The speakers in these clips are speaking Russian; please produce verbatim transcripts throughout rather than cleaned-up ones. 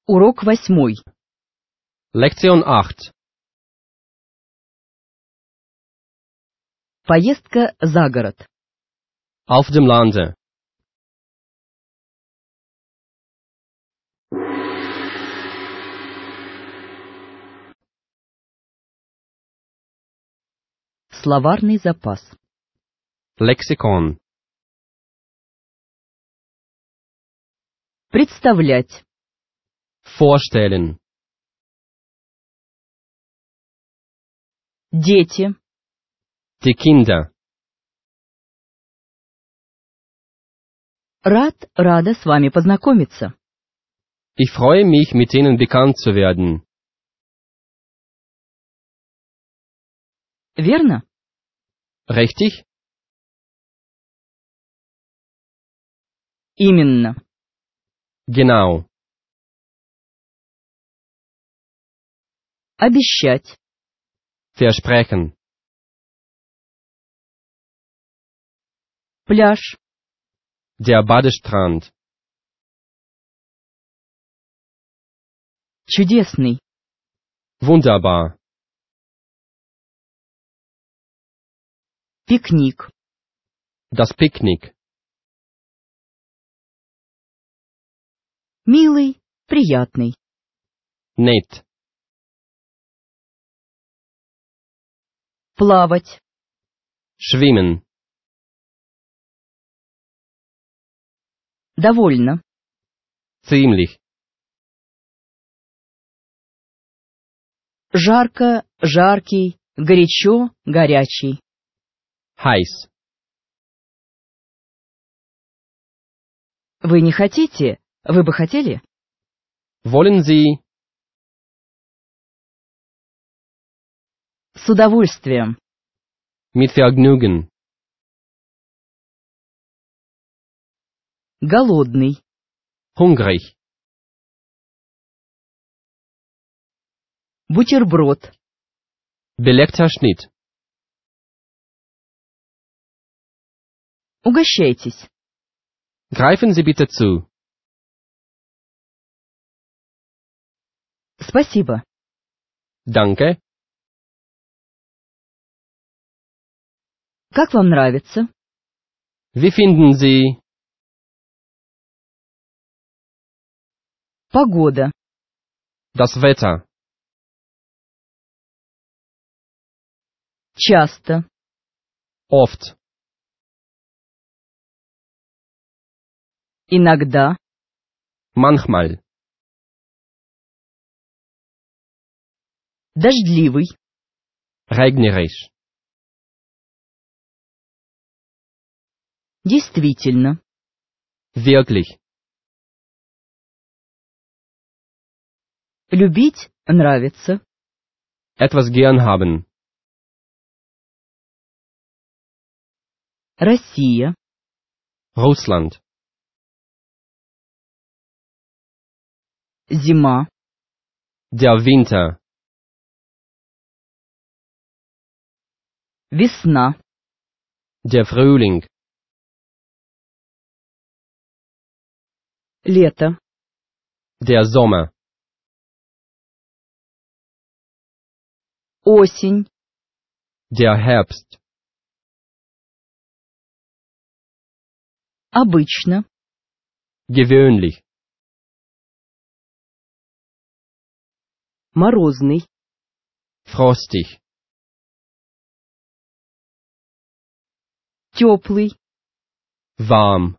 Урок восьмой. Lektion acht. Поездка за город. Auf dem Lande. Словарный запас. Lexikon. Представлять. Vorstellen. Дети. Die Kinder. Рад, рада с вами познакомиться. Ich freue mich, mit Ihnen bekannt zu werden. Верно? Richtig? Именно. Genau. Обещать. Versprechen. Пляж. Der Badestrand. Чудесный. Wunderbar. Пикник. Das Picknick. Милый, приятный. Nett. Плавать. Schwimmen. Довольно. Ziemlich. Жарко, жаркий, горячо, горячий. Heiß. Вы не хотите? Вы бы хотели? Wollen Sie? С удовольствием. Mit Vergnügen. Голодный. Hungrig. Бутерброд. Belegter Schnitt. Угощайтесь. Greifen Sie bitte zu. Спасибо. Danke. Как вам нравится? Wie finden Sie? Погода. Das Wetter. Часто. Oft. Иногда. Manchmal. Дождливый. Regnerisch. Действительно. Wirklich. Любить, нравится. Etwas gern haben. Россия. Russland. Зима. Der Winter. Весна. Der Frühling. Лето. Der Sommer. Осень. Der Herbst. Обычно. Gewöhnlich. Морозный. Frostig. Теплый. Warm.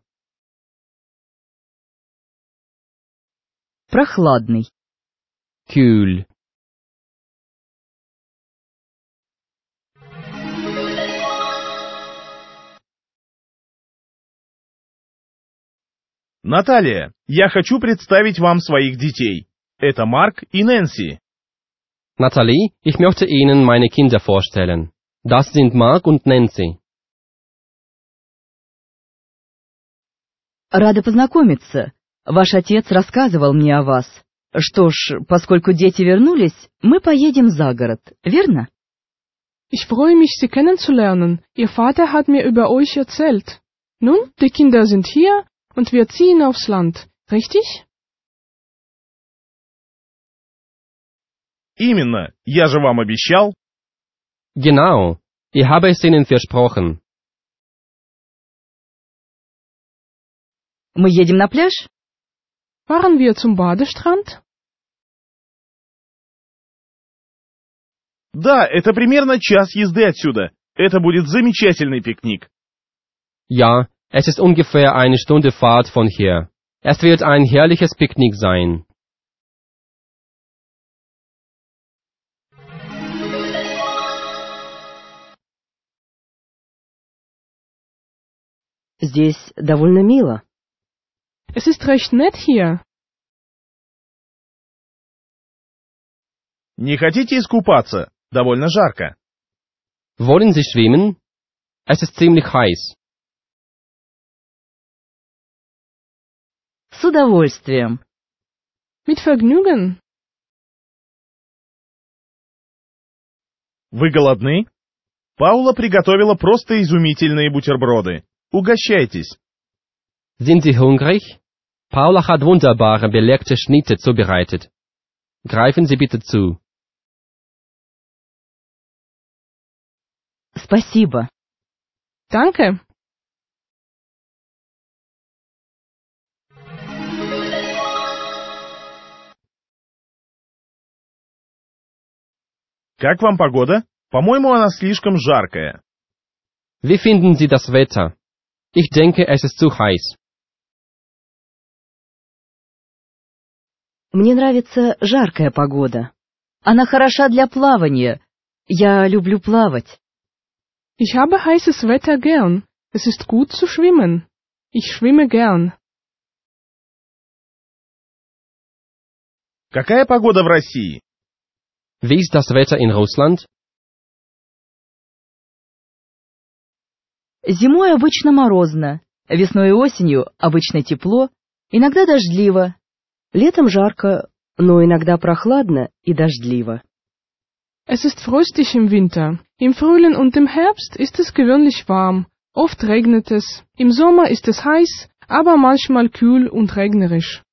Прохладный. Kühl. Наталья, я хочу представить вам своих детей. Это Марк и Нэнси. Nathalie, ich möchte Ihnen meine Kinder vorstellen. Das sind Mark und Nancy. Рада познакомиться. Ваш отец рассказывал мне о вас. Что ж, поскольку дети вернулись, мы поедем за город, верно? Ich freue mich, Sie kennenzulernen. Ihr Vater hat mir über euch erzählt. Nun, die Kinder sind hier und wir ziehen aufs Land, richtig? Именно, я же вам обещал. Genau, ich habe es Ihnen versprochen. Мы едем на пляж? Fahren wir zum Badestrand? Да, это примерно час езды отсюда. Это будет замечательный пикник. Ja, es ist ungefähr eine Stunde Fahrt von hier. Es wird ein herrliches Picknick sein. Здесь довольно мило. Es ist recht nett hier. Не хотите искупаться? Довольно жарко. Wollen Sie schwimmen? Es ist ziemlich heiß. С удовольствием. Mit Vergnügen. Вы голодны? Паула приготовила просто изумительные бутерброды. Угощайтесь. Sind Sie hungrig? Paula hat wunderbare belegte Schnitte zubereitet. Greifen Sie bitte zu. Спасибо. Danke. Как вам погода? По-моему, она слишком жаркая. Wie finden Sie das Wetter? Ich denke, es ist zu heiß. Мне нравится жаркая погода. Она хороша для плавания. Я люблю плавать. Ich habe heißes Wetter gern. Es ist gut zu schwimmen. Ich schwimme gern. Какая погода в России? Wie ist das Wetter in Russland? Зимой обычно морозно, весной и осенью обычно тепло, иногда дождливо. Летом жарко, но иногда прохладно и дождливо. Es ist fröstig im Winter. Im Frühling und im Herbst ist es gewöhnlich warm. Oft regnet es. Im Sommer ist es heiß, aber manchmal kühl und regnerisch.